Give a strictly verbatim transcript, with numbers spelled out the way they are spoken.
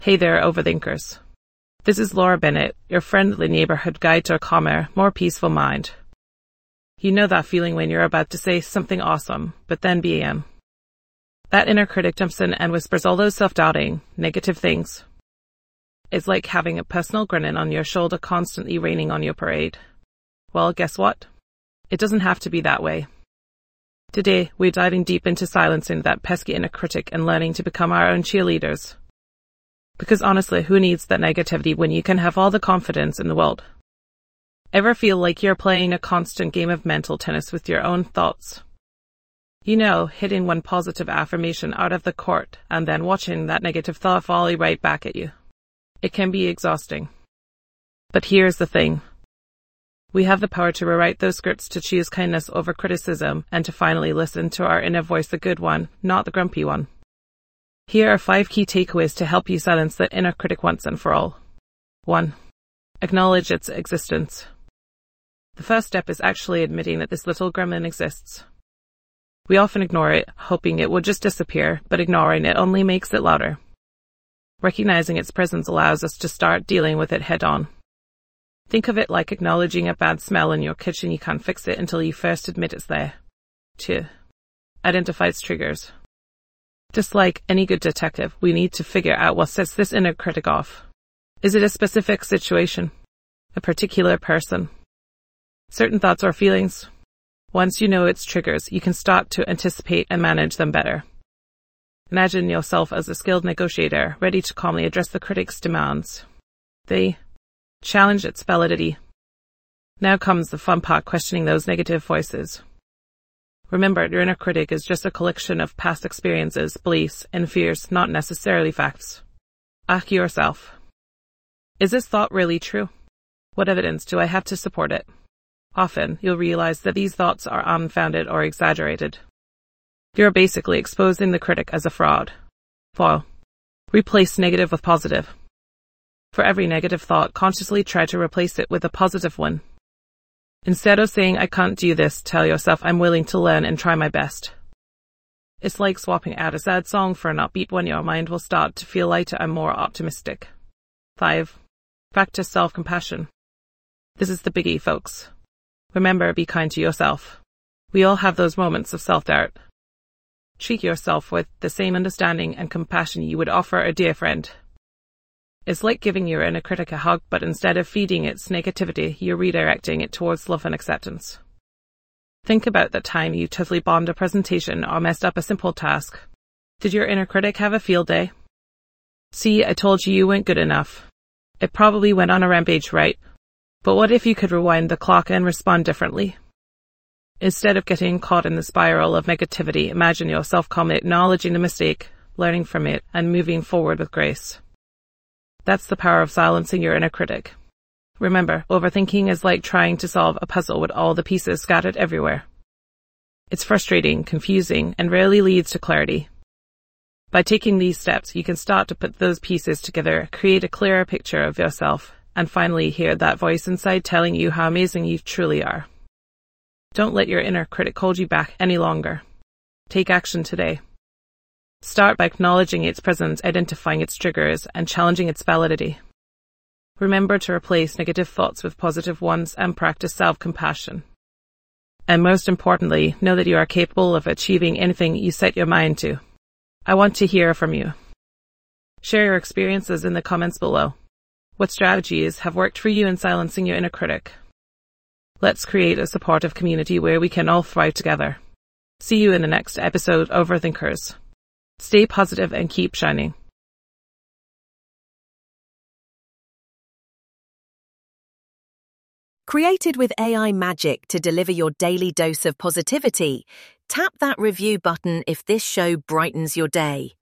Hey there, overthinkers. This is Laura Bennett, your friendly neighborhood guide to a calmer, more peaceful mind. You know that feeling when you're about to say something awesome, but then bam. That inner critic jumps in and whispers all those self-doubting, negative things. It's like having a personal grenade on your shoulder constantly raining on your parade. Well, guess what? It doesn't have to be that way. Today, we're diving deep into silencing that pesky inner critic and learning to become our own cheerleaders. Because honestly, who needs that negativity when you can have all the confidence in the world? Ever feel like you're playing a constant game of mental tennis with your own thoughts? You know, hitting one positive affirmation out of the court and then watching that negative thought volley right back at you. It can be exhausting. But here's the thing. We have the power to rewrite those scripts, to choose kindness over criticism, and to finally listen to our inner voice, the good one, not the grumpy one. Here are five key takeaways to help you silence that inner critic once and for all. one. Acknowledge its existence. The first step is actually admitting that this little gremlin exists. We often ignore it, hoping it will just disappear, but ignoring it only makes it louder. Recognizing its presence allows us to start dealing with it head-on. Think of it like acknowledging a bad smell in your kitchen. You can't fix it until you first admit it's there. two. Identify its triggers. Just like any good detective, we need to figure out what sets this inner critic off. Is it a specific situation? A particular person? Certain thoughts or feelings? Once you know its triggers, you can start to anticipate and manage them better. Imagine yourself as a skilled negotiator, ready to calmly address the critic's demands. They challenge its validity. Now comes the fun part, questioning those negative voices. Remember, your inner critic is just a collection of past experiences, beliefs, and fears, not necessarily facts. Ask yourself, is this thought really true? What evidence do I have to support it? Often, you'll realize that these thoughts are unfounded or exaggerated. You're basically exposing the critic as a fraud. four. Replace negative with positive. For every negative thought, consciously try to replace it with a positive one. Instead of saying, I can't do this, tell yourself, I'm willing to learn and try my best. It's like swapping out a sad song for an upbeat one. Your mind will start to feel lighter and more optimistic. five. Practice self-compassion. This is the biggie, folks. Remember, be kind to yourself. We all have those moments of self-doubt. Treat yourself with the same understanding and compassion you would offer a dear friend. It's like giving your inner critic a hug, but instead of feeding its negativity, you're redirecting it towards love and acceptance. Think about the time you totally bombed a presentation or messed up a simple task. Did your inner critic have a field day? See, I told you you weren't good enough. It probably went on a rampage, right? But what if you could rewind the clock and respond differently? Instead of getting caught in the spiral of negativity, imagine yourself calmly acknowledging the mistake, learning from it, and moving forward with grace. That's the power of silencing your inner critic. Remember, overthinking is like trying to solve a puzzle with all the pieces scattered everywhere. It's frustrating, confusing, and rarely leads to clarity. By taking these steps, you can start to put those pieces together, create a clearer picture of yourself, and finally hear that voice inside telling you how amazing you truly are. Don't let your inner critic hold you back any longer. Take action today. Start by acknowledging its presence, identifying its triggers, and challenging its validity. Remember to replace negative thoughts with positive ones and practice self-compassion. And most importantly, know that you are capable of achieving anything you set your mind to. I want to hear from you. Share your experiences in the comments below. What strategies have worked for you in silencing your inner critic? Let's create a supportive community where we can all thrive together. See you in the next episode of Overthinkers. Stay positive and keep shining. Created with A I magic to deliver your daily dose of positivity, tap that review button if this show brightens your day.